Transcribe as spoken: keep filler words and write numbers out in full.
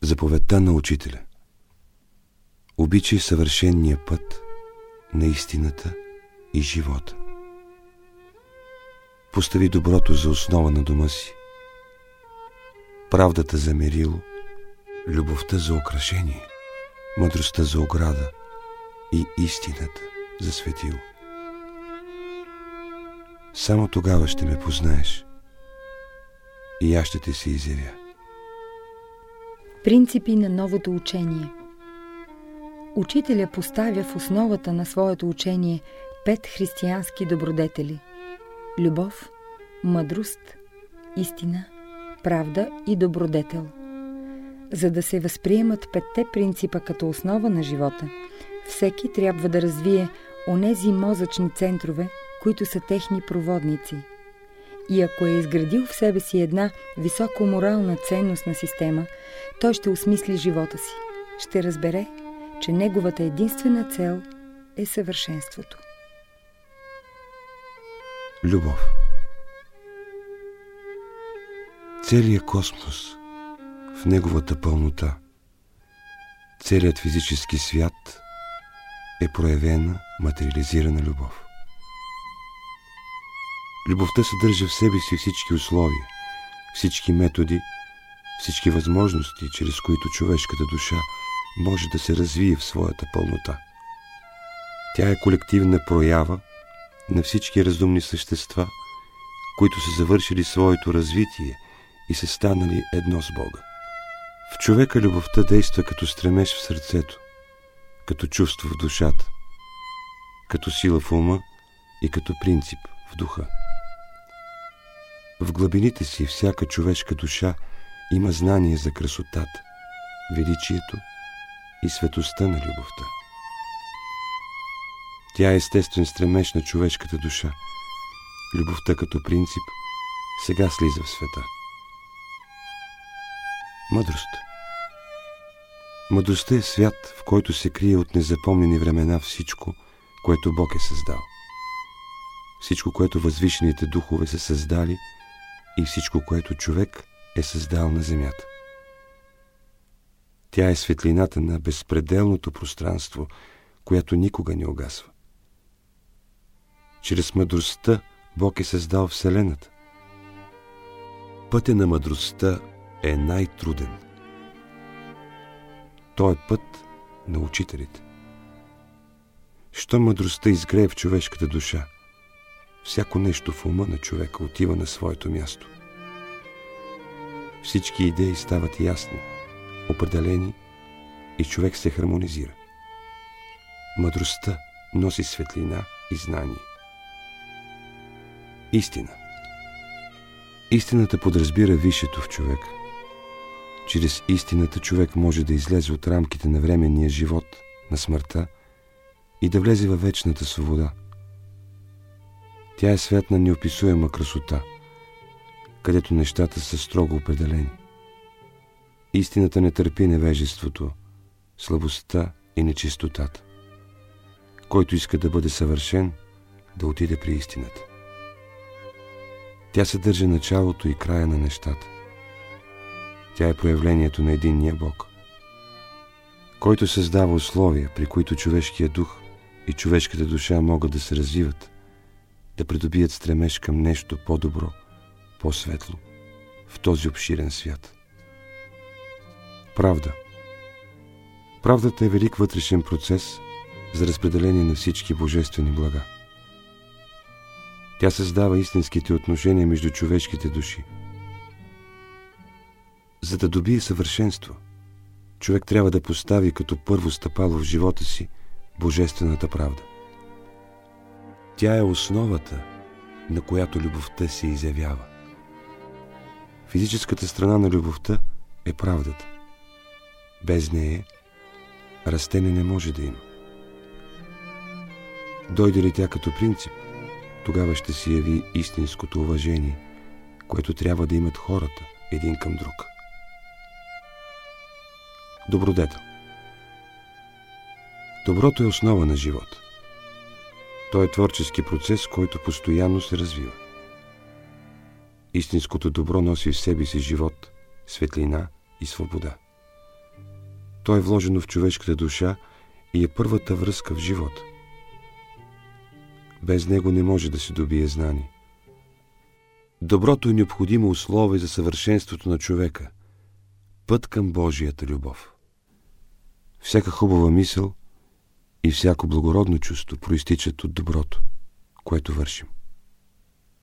Заповедта на учителя. Обичай съвършения път на истината и живота. Постави доброто за основа на дома си, правдата за мерило, любовта за украшение, мъдростта за ограда и истината за светило. Само тогава ще ме познаеш и аз ще ти се изявя. Принципи на новото учение. Учителя поставя в основата на своето учение пет християнски добродетели – любов, мъдрост, истина, правда и добродетел. За да се възприемат петте принципа като основа на живота, всеки трябва да развие онези мозъчни центрове, които са техни проводници. И ако е изградил в себе си една високоморална ценностна система, той ще осмисли живота си. Ще разбере, че неговата единствена цел е съвършенството. Любов. Целият космос в неговата пълнота, целият физически свят е проявена, материализирана любов. Любовта съдържа в себе си всички условия, всички методи, всички възможности, чрез които човешката душа може да се развие в своята пълнота. Тя е колективна проява на всички разумни същества, които са завършили своето развитие и са станали едно с Бога. В човека любовта действа като стремеж в сърцето, като чувство в душата, като сила в ума и като принцип в духа. В глъбините си всяка човешка душа има знание за красотата, величието и светостта на любовта. Тя е естествен стремеж на човешката душа. Любовта като принцип сега слиза в света. Мъдрост. Мъдростта е свят, в който се крие от незапомнени времена всичко, което Бог е създал. Всичко, което възвишените духове са създали и всичко, което човек е създал на земята. Тя е светлината на безпределното пространство, която никога не угасва. Чрез мъдростта Бог е създал Вселената. Пътят на мъдростта е най-труден. Той е път на учителите. Що мъдростта изгрее в човешката душа, всяко нещо в ума на човека отива на своето място. Всички идеи стават ясни, определени и човек се хармонизира. Мъдростта носи светлина и знание. Истина. Истината подразбира висшето в човека. Чрез истината човек може да излезе от рамките на временния живот, на смъртта и да влезе във вечната свобода. Тя е свят на неописуема красота, където нещата са строго определени. Истината не търпи невежеството, слабостта и нечистотата. Който иска да бъде съвършен, да отиде при истината. Тя съдържа началото и края на нещата. Тя е проявлението на единния Бог, който създава условия, при които човешкият дух и човешката душа могат да се развиват, да придобият стремеж към нещо по-добро, по-светло в този обширен свят. Правда. Правдата е велик вътрешен процес за разпределение на всички божествени блага. Тя създава истинските отношения между човешките души. За да добие съвършенство, човек трябва да постави като първо стъпало в живота си божествената правда. Тя е основата, на която любовта се изявява. Физическата страна на любовта е правдата. Без нея растение не може да има. Дойде ли тя като принцип, тогава ще се яви истинското уважение, което трябва да имат хората един към друг. Добродетел. Доброто е основа на живота. Той е творчески процес, който постоянно се развива. Истинското добро носи в себе си живот, светлина и свобода. То е вложено в човешката душа и е първата връзка в живота. Без него не може да се добие знание. Доброто е необходимо условие за съвършенството на човека, път към Божията любов. Всяка хубава мисъл и всяко благородно чувство проистичат от доброто, което вършим.